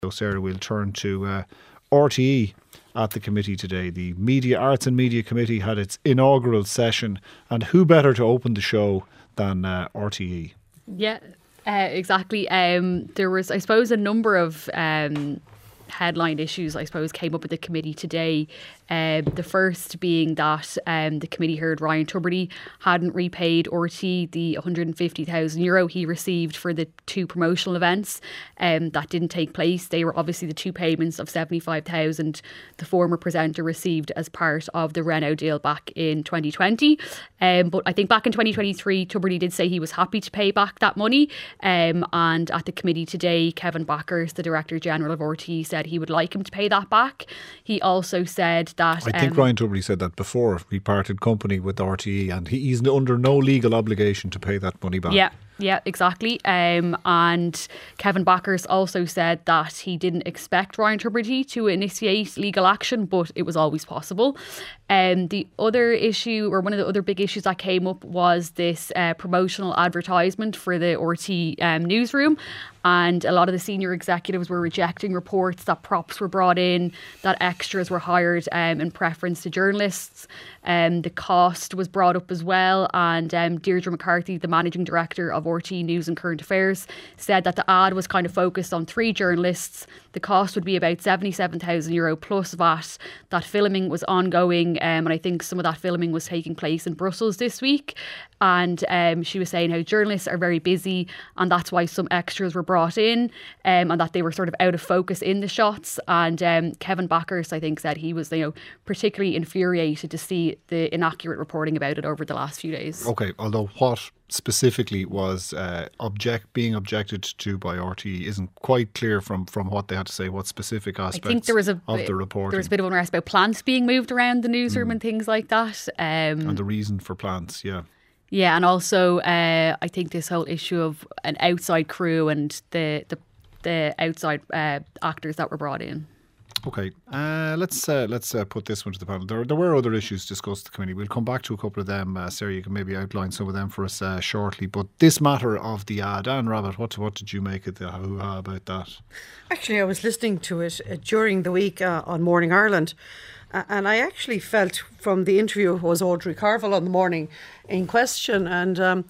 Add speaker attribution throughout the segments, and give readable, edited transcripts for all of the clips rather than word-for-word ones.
Speaker 1: So Sarah, we'll turn to RTE at the committee today. The Arts and Media Committee had its inaugural session, and who better to open the show than RTE?
Speaker 2: Yeah, exactly. There was, I suppose, a number of headline issues, I suppose, came up at the committee today. The first being that the committee heard Ryan Tubridy hadn't repaid RTE the €150,000 he received for the two promotional events. That didn't take place. They were obviously the two payments of $75,000 the former presenter received as part of the Renault deal back in 2020. But I think back in 2023, Tubridy did say he was happy to pay back that money. And at the committee today, Kevin Backhurst, the Director General of RTE, said he would like him to pay that back. He also said that...
Speaker 1: I think Ryan Tubridy said that before he parted company with RTE, and he's under no legal obligation to pay that money back.
Speaker 2: Yeah, exactly. And Kevin Backhurst also said that he didn't expect Ryan Tubridy to initiate legal action, but it was always possible. The other issue, or one of the other big issues that came up, was this promotional advertisement for the RTE newsroom. And a lot of the senior executives were rejecting reports that props were brought in, that extras were hired in preference to journalists. The cost was brought up as well. And Deirdre McCarthy, the managing director of RTE News and Current Affairs, said that the ad was kind of focused on 3 journalists. The cost would be about €77,000 plus VAT. That filming was ongoing, and I think some of that filming was taking place in Brussels this week. And she was saying how journalists are very busy, and that's why some extras were brought in, and that they were sort of out of focus in the shots. And Kevin Backhurst, I think, said he was, particularly infuriated to see the inaccurate reporting about it over the last few days.
Speaker 1: Okay, although what specifically was being objected to by RTE isn't quite clear from what they had to say, what specific aspects of the reporting.
Speaker 2: There was a bit of unrest about plants being moved around the newsroom and things like that.
Speaker 1: And the reason for plants, yeah.
Speaker 2: Yeah, and also I think this whole issue of an outside crew and the outside actors that were brought in.
Speaker 1: Okay, let's put this one to the panel. There were other issues discussed at the committee. We'll come back to a couple of them. Sarah, you can maybe outline some of them for us shortly. But this matter of the ad, Anne Rabbitte, what did you make of the hoo-ha about that?
Speaker 3: Actually, I was listening to it during the week on Morning Ireland. And I actually felt from the interview was Audrey Carville on the morning in question. And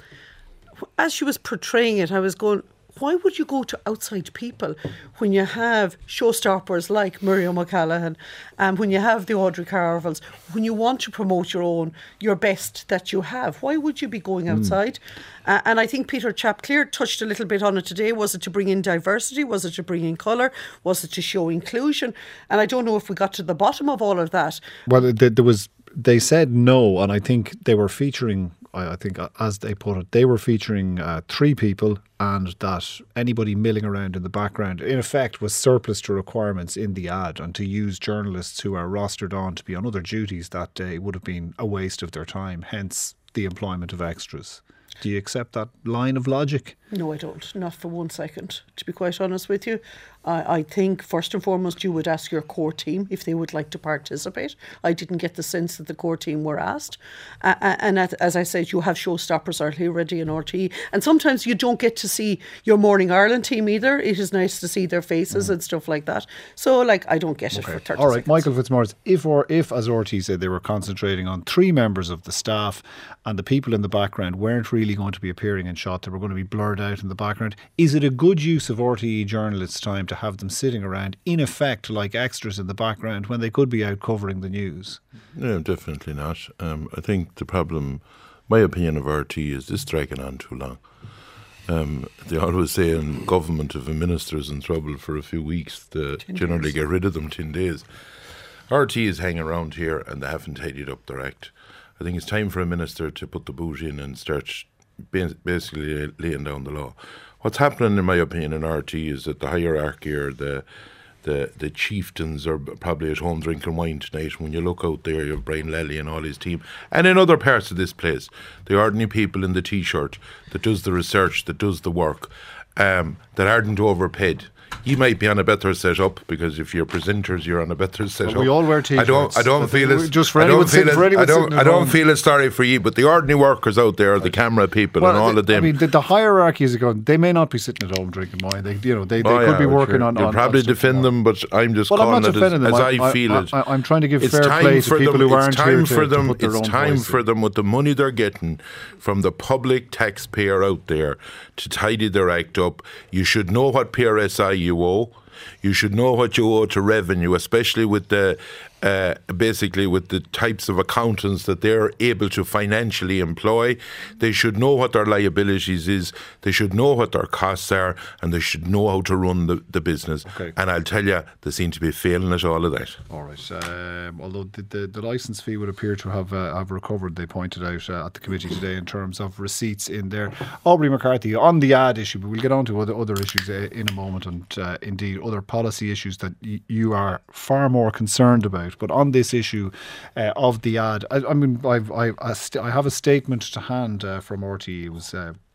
Speaker 3: as she was portraying it, I was going, why would you go to outside people when you have showstoppers like Miriam O'Callaghan and when you have the Audrey Carvilles, when you want to promote your best that you have? Why would you be going outside? And I think Peter Chapclear touched a little bit on it today. Was it to bring in diversity? Was it to bring in colour? Was it to show inclusion? And I don't know if we got to the bottom of all of that.
Speaker 1: Well, they said no, and I think they were featuring, I think as they put it, they were featuring 3 people, and that anybody milling around in the background in effect was surplus to requirements in the ad, and to use journalists who are rostered on to be on other duties that day would have been a waste of their time, hence the employment of extras. Do you accept that line of logic?
Speaker 3: No, I don't. Not for 1 second, to be quite honest with you. I think first and foremost you would ask your core team if they would like to participate. I didn't get the sense that the core team were asked. And as I said, you have showstoppers already in RTE. And sometimes you don't get to see your Morning Ireland team either. It is nice to see their faces and stuff like that. So, I don't get it for 30
Speaker 1: All right,
Speaker 3: seconds.
Speaker 1: Michael Fitzmaurice, if, as RTE said, they were concentrating on 3 members of the staff and the people in the background weren't really going to be appearing in shot, they were going to be blurred out in the background, is it a good use of RTE journalists' time to have them sitting around, in effect, like extras in the background when they could be out covering the news?
Speaker 4: No, definitely not. I think the problem, my opinion of RTE, is this dragging on too long. They always say in government, if a minister is in trouble for a few weeks, they generally get rid of them 10 days. RTE is hanging around here and they haven't tidied up their act. I think it's time for a minister to put the boot in and start basically laying down the law. What's happening, in my opinion, in RTE is that the hierarchy, or the chieftains, are probably at home drinking wine tonight. When you look out there, you have Brian Lally and all his team, and in other parts of this place, the ordinary people in the T-shirt that does the research, that does the work, that aren't overpaid. You might be on a better setup because if you're presenters, you're on a better setup.
Speaker 1: We all wear t-shirts.
Speaker 4: I don't feel it's
Speaker 1: just for anyone sitting at home.
Speaker 4: I don't feel it's sorry for you, but the ordinary workers out there, the camera people, and all of them.
Speaker 1: I mean, the hierarchy is going. They may not be sitting at home drinking wine. They could be working on.
Speaker 4: You'll probably defend them, but I'm just calling it as I feel it.
Speaker 1: I'm trying to give fair play to people who aren't here to put their own voice in.
Speaker 4: It's time for them, with the money they're getting from the public taxpayer out there, to tidy their act up. You should know what PRSI you owe. You should know what you owe to revenue, especially with the basically with the types of accountants that they're able to financially employ. They should know what their liabilities is, they should know what their costs are, and they should know how to run the business.
Speaker 1: Okay.
Speaker 4: And I'll tell you, they seem to be failing at all of that.
Speaker 1: All right. Although the licence fee would appear to have recovered, they pointed out at the committee today, in terms of receipts in there. Aubrey McCarthy, on the ad issue, but we'll get on to other issues in a moment, and indeed other policy issues that you are far more concerned about. But on this issue of the ad, I have a statement to hand from RTE. It was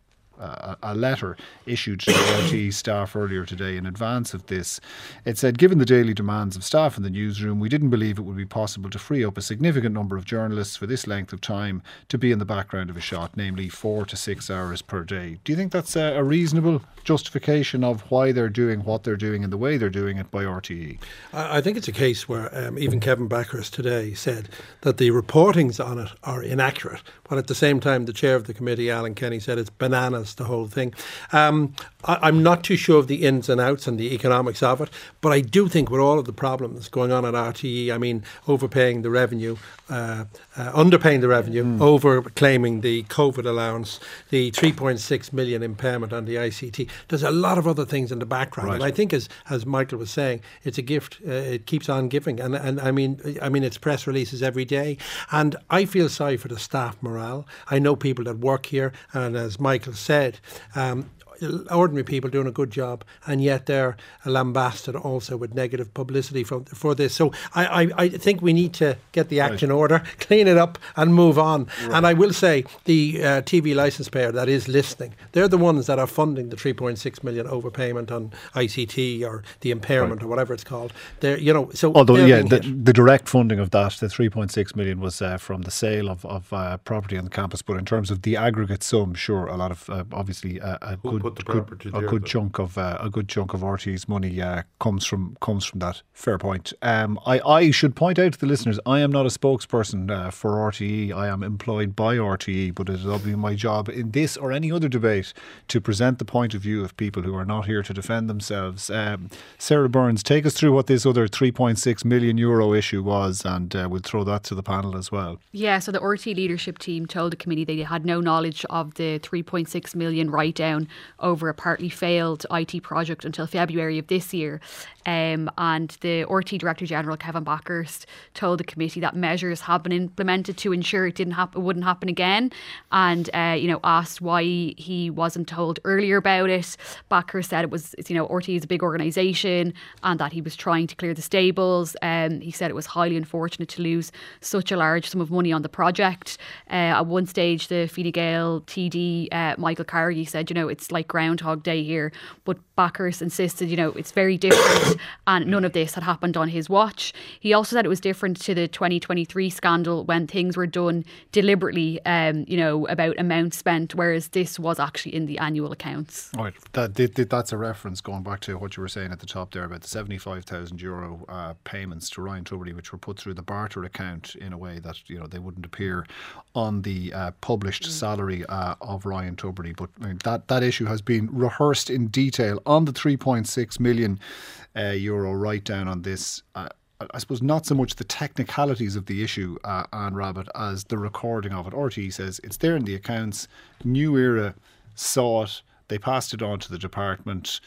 Speaker 1: a letter issued to the RTE staff earlier today in advance of this. It said, given the daily demands of staff in the newsroom, we didn't believe it would be possible to free up a significant number of journalists for this length of time to be in the background of a shot, namely 4 to 6 hours per day. Do you think that's a reasonable justification of why they're doing what they're doing and the way they're doing it by RTE?
Speaker 5: I think it's a case where even Kevin Backhurst today said that the reportings on it are inaccurate, but at the same time the chair of the committee, Alan Kenny, said it's bananas, the whole thing. I'm not too sure of the ins and outs and the economics of it, but I do think with all of the problems going on at RTE, I mean, overpaying the revenue, underpaying the revenue, over-claiming the COVID allowance, the 3.6 million impairment on the ICT, there's a lot of other things in the background. Right. And I think, as Michael was saying, it's a gift. It keeps on giving. And I mean, it's press releases every day. And I feel sorry for the staff morale. I know people that work here, and as Michael said, ordinary people doing a good job, and yet they're lambasted also with negative publicity for this. So I think we need to get the act in order, clean it up and move on. Right. And I will say the TV licence payer that is listening, they're the ones that are funding the 3.6 million overpayment on ICT or the impairment or whatever it's called. They're, so
Speaker 1: although the direct funding of that, the 3.6 million was from the sale of property on the campus, but in terms of the aggregate sum, sure, a lot of obviously a good chunk of RTE's money comes from that. Fair point. I should point out to the listeners, I am not a spokesperson for RTE. I am employed by RTE, but it will be my job in this or any other debate to present the point of view of people who are not here to defend themselves. Sarah Burns, take us through what this other 3.6 million euro issue was, and we'll throw that to the panel as well.
Speaker 2: Yeah, so the RTE leadership team told the committee they had no knowledge of the 3.6 million write-down over a partly failed IT project until February of this year. And the RTE Director General, Kevin Backhurst, told the committee that measures have been implemented to ensure it wouldn't happen again. And, asked why he wasn't told earlier about it. Backhurst said RTE is a big organisation and that he was trying to clear the stables. He said it was highly unfortunate to lose such a large sum of money on the project. At one stage, the Fine Gael TD, Michael Carrigy, said, it's like Groundhog Day here. But Backhurst insisted, it's very different and none of this had happened on his watch. He also said it was different to the 2023 scandal when things were done deliberately, about amounts spent, whereas this was actually in the annual accounts.
Speaker 1: Right, that's a reference going back to what you were saying at the top there about the €75,000 payments to Ryan Tubridy, which were put through the barter account in a way that they wouldn't appear on the published salary of Ryan Tubridy. But that issue has been rehearsed in detail on the 3.6 million euro write down on this. I suppose not so much the technicalities of the issue, Anne Rabbitte, as the recording of it. RTE says it's there in the accounts. New Era saw it. They passed it on to the department.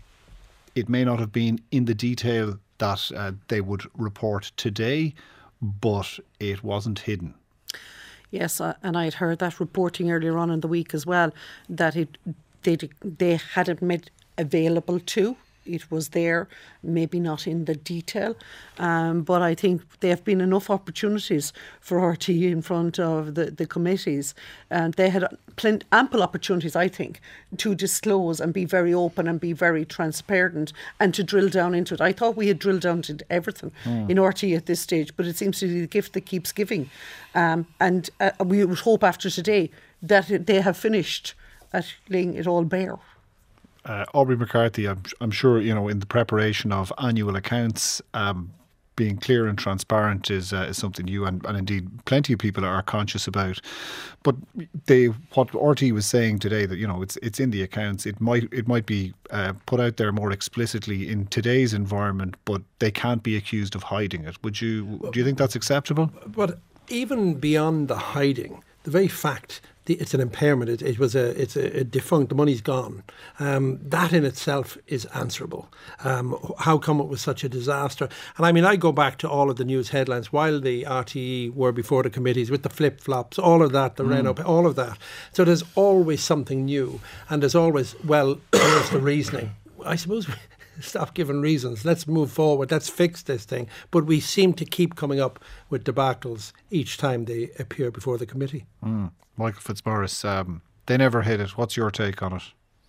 Speaker 1: It may not have been in the detail that they would report today, but it wasn't hidden.
Speaker 3: Yes, and I'd heard that reporting earlier on in the week as well, that they had it made available to it was there, maybe not in the detail, but I think there have been enough opportunities for RTE in front of the committees, and they had ample opportunities, I think, to disclose and be very open and be very transparent and to drill down into it. I thought we had drilled down into everything in RTE at this stage, but it seems to be the gift that keeps giving, and we would hope after today that they have finished at laying it all bare.
Speaker 1: Aubrey McCarthy, I'm sure, in the preparation of annual accounts, being clear and transparent is something you and indeed plenty of people are conscious about. But what RTE was saying today, that it's in the accounts. It might be put out there more explicitly in today's environment, but they can't be accused of hiding it. Do you think that's acceptable?
Speaker 5: But even beyond the hiding, the very fact it's an impairment. It's a defunct. The money's gone. That in itself is answerable. How come it was such a disaster? And I mean, I go back to all of the news headlines while the RTE were before the committees with the flip flops, all of that, the Renault, all of that. So there's always something new, and there's always here's the reasoning. I suppose. Stop giving reasons. Let's move forward. Let's fix this thing. But we seem to keep coming up with debacles each time they appear before the committee.
Speaker 1: Michael Fitzmaurice, they never hit it. What's your take on it?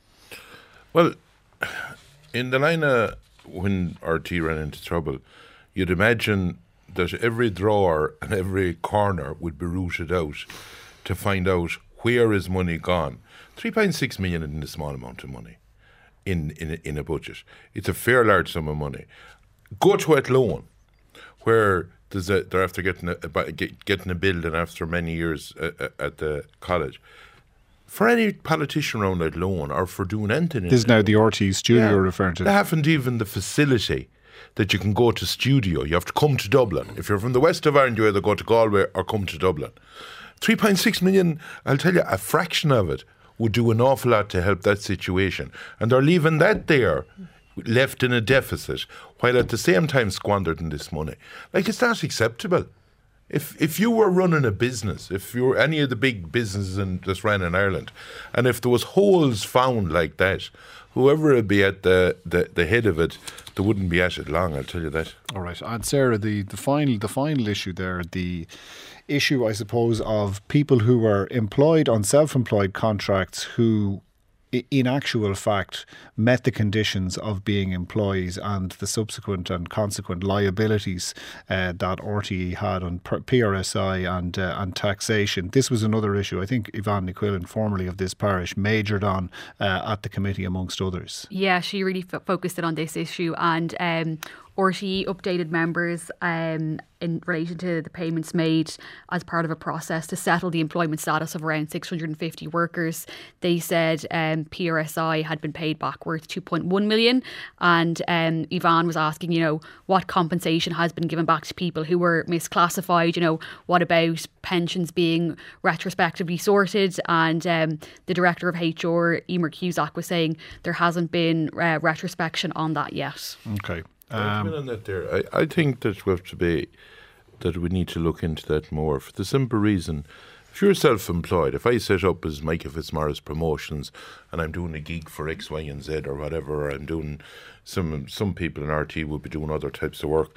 Speaker 4: Well, in the line of when RT ran into trouble, you'd imagine that every drawer and every corner would be rooted out to find out where is money gone. 3.6 million isn't a small amount of money. In a budget. It's a fair large sum of money. Go to Athlone, where they're after getting a building after many years at the college. For any politician around Athlone or for doing anything...
Speaker 1: This is now the RTE studio you're referring to.
Speaker 4: They haven't even the facility that you can go to studio. You have to come to Dublin. If you're from the west of Ireland, you either go to Galway or come to Dublin. 3.6 million, I'll tell you, a fraction of it would do an awful lot to help that situation. And they're leaving that there, left in a deficit, while at the same time squandering this money. Like, it's not acceptable. If you were running a business, if you were any of the big businesses that ran in Ireland, and if there was holes found like that, whoever would be at the head of it, they wouldn't be at it long, I'll tell you that.
Speaker 1: All right. And Sarah, the final issue there, the issue, I suppose, of people who were employed on self-employed contracts who, in actual fact, met the conditions of being employees and the subsequent and consequent liabilities that RTE had on PRSI and taxation. This was another issue I think Yvonne Niquillan, formerly of this parish, majored on at the committee amongst others.
Speaker 2: Yeah, she really focused in on this issue, and RTE updated members in relation to the payments made as part of a process to settle the employment status of around 650 workers. They said PRSI had been paid back worth 2.1 million, and Yvonne was asking, what compensation has been given back to people who were misclassified, what about pensions being retrospectively sorted? And the director of HR, Emer Cusack, was saying there hasn't been retrospection on that yet.
Speaker 1: Okay.
Speaker 4: On that there, I think that we need to look into that more for the simple reason, if you're self-employed, if I set up as Michael Fitzmaurice Promotions and I'm doing a gig for X, Y and Z or whatever, or I'm doing some people in RT will be doing other types of work.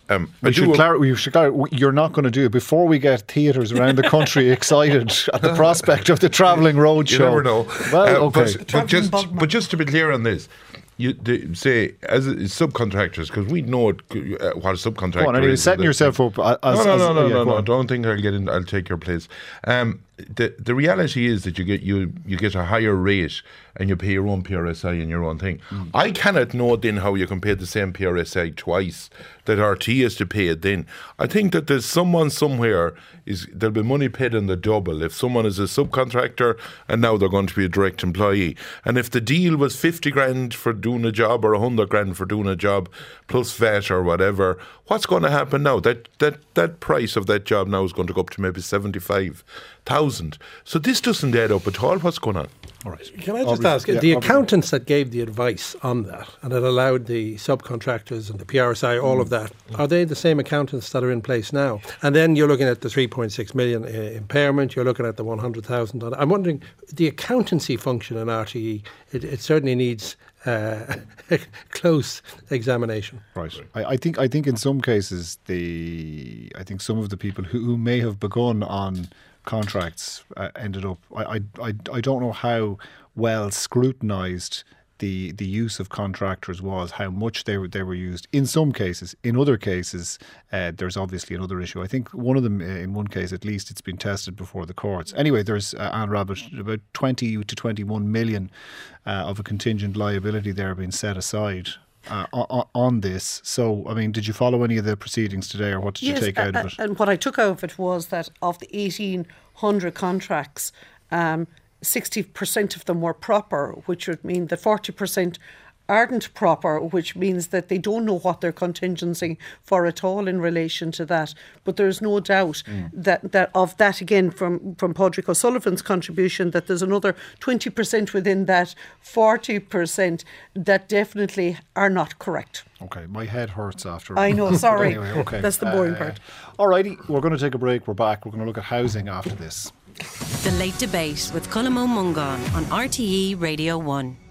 Speaker 4: You're not going to do it before we get theatres around the country excited at the prospect of the travelling road show.
Speaker 1: You never know. Well, okay.
Speaker 4: But just to be clear on this, say as subcontractors, because we know what a subcontractor is.
Speaker 1: You're setting yourself up.
Speaker 4: No. Don't think I'll get in. I'll take your place. The reality is that you get a higher rate and you pay your own PRSI and your own thing. I cannot know then how you can pay the same PRSI twice that RT has to pay it then. I think that there's someone somewhere there'll be money paid in the double if someone is a subcontractor and now they're going to be a direct employee. And if the deal was 50 grand for doing a job or 100 grand for doing a job plus VAT or whatever, what's going to happen now? That price of that job now is going to go up to maybe 75,000. So this doesn't add up at all. What's going on?
Speaker 1: All right.
Speaker 5: Can I just ask, the accountants that gave the advice on that and that allowed the subcontractors and the PRSI, all of that, are they the same accountants that are in place now? And then you're looking at the 3.6 million impairment, you're looking at the 100,000. I'm wondering, the accountancy function in RTE, it certainly needs close examination.
Speaker 1: Right. I think in some cases I think some of the people who may have begun on contracts ended up. I don't know how well scrutinised the use of contractors was, how much they were used in some cases. In other cases, there's obviously another issue. I think one of them, in one case at least, it's been tested before the courts. Anyway, there's, Anne Rabbitte, about 20 to 21 million of a contingent liability there being set aside on this. So, I mean, did you follow any of the proceedings today, or what did you take out of it?
Speaker 3: And what I took out of it was that of the 1,800 contracts, 60% of them were proper, which would mean that 40% aren't proper, which means that they don't know what they're contingency for at all in relation to that. But there's no doubt that of that, again, from Padraig O'Sullivan's contribution, that there's another 20% within that 40% that definitely are not correct.
Speaker 1: Okay, my head hurts after.
Speaker 3: I know, sorry.
Speaker 1: Anyway, okay.
Speaker 3: That's the boring part.
Speaker 1: Alrighty, we're going to take a break. We're back. We're going to look at housing after this.
Speaker 6: The Late Debate with Colm Ó Mongáin on RTE Radio 1.